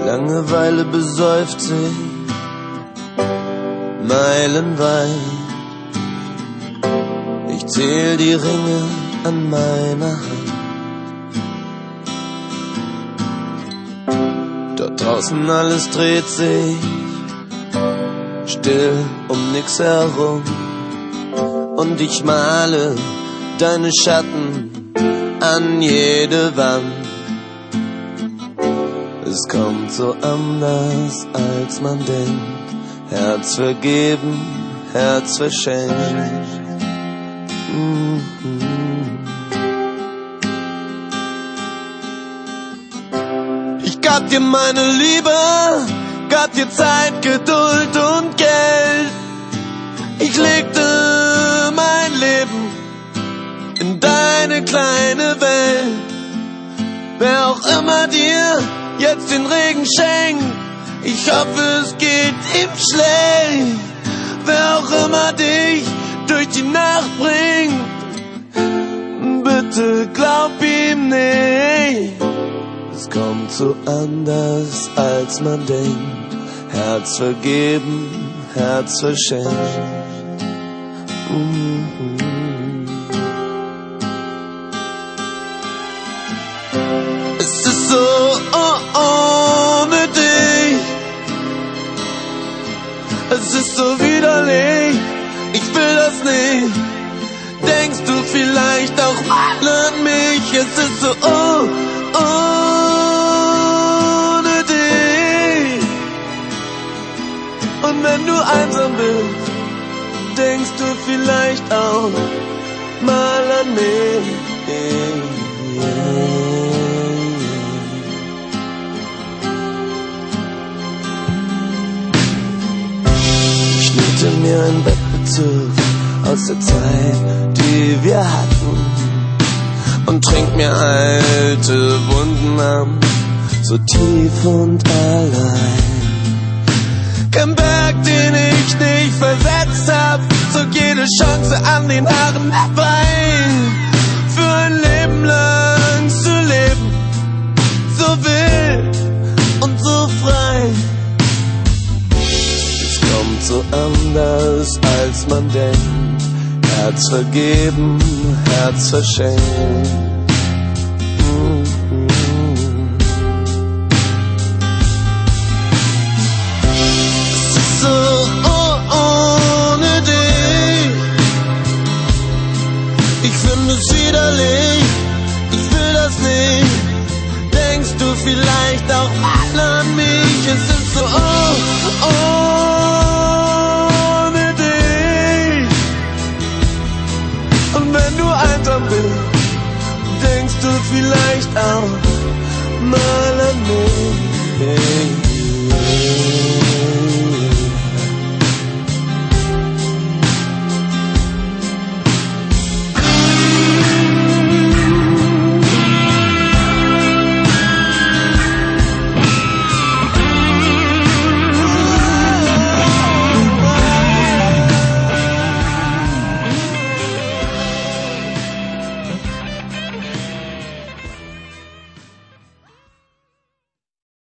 Langeweile besäuft sich meilenweit. Ich zähl die Ringe an meiner Hand. Dort draußen alles dreht sich still um nix herum. Und ich male deine Schatten an jede Wand. Es kommt so anders, als man denkt. Herz vergeben, Herz verschenkt. Ich gab dir meine Liebe, gab dir Zeit, Geduld und Geld. Ich legte mein Leben in deine kleine Welt. Wer auch immer dir jetzt den Regen schenkt, ich hoffe, es geht ihm schlecht. Wer auch immer dich durch die Nacht bringt, bitte glaub ihm nicht. Es kommt so anders, als man denkt. Herz vergeben, Herz verschenkt. Es ist so ohne dich. Es ist so widerlich. Ich will das nicht. Denkst du vielleicht auch mal an mich? Es ist so ohne dich. Und wenn du einsam bist, denkst du vielleicht auch mal an mich. Ich schnitte mir ein Bettbezug aus der Zeit, die wir hatten, und trink mir alte Wunden an, so tief und allein. Kein Berg, den ich nicht versetzt hab, zog jede Chance an den Haaren herbei. Für ein Leben lang zu leben, so wild und so frei. Es kommt so anders, als man denkt. Herz vergeben, Herz verschenkt. Es ist so ohne dich. Ich finde es widerlich. Ich will das nicht. Denkst du vielleicht auch mal an mich? Es ist so ohne dich. Und wenn du einsam bist, denkst du vielleicht auch mal an mich.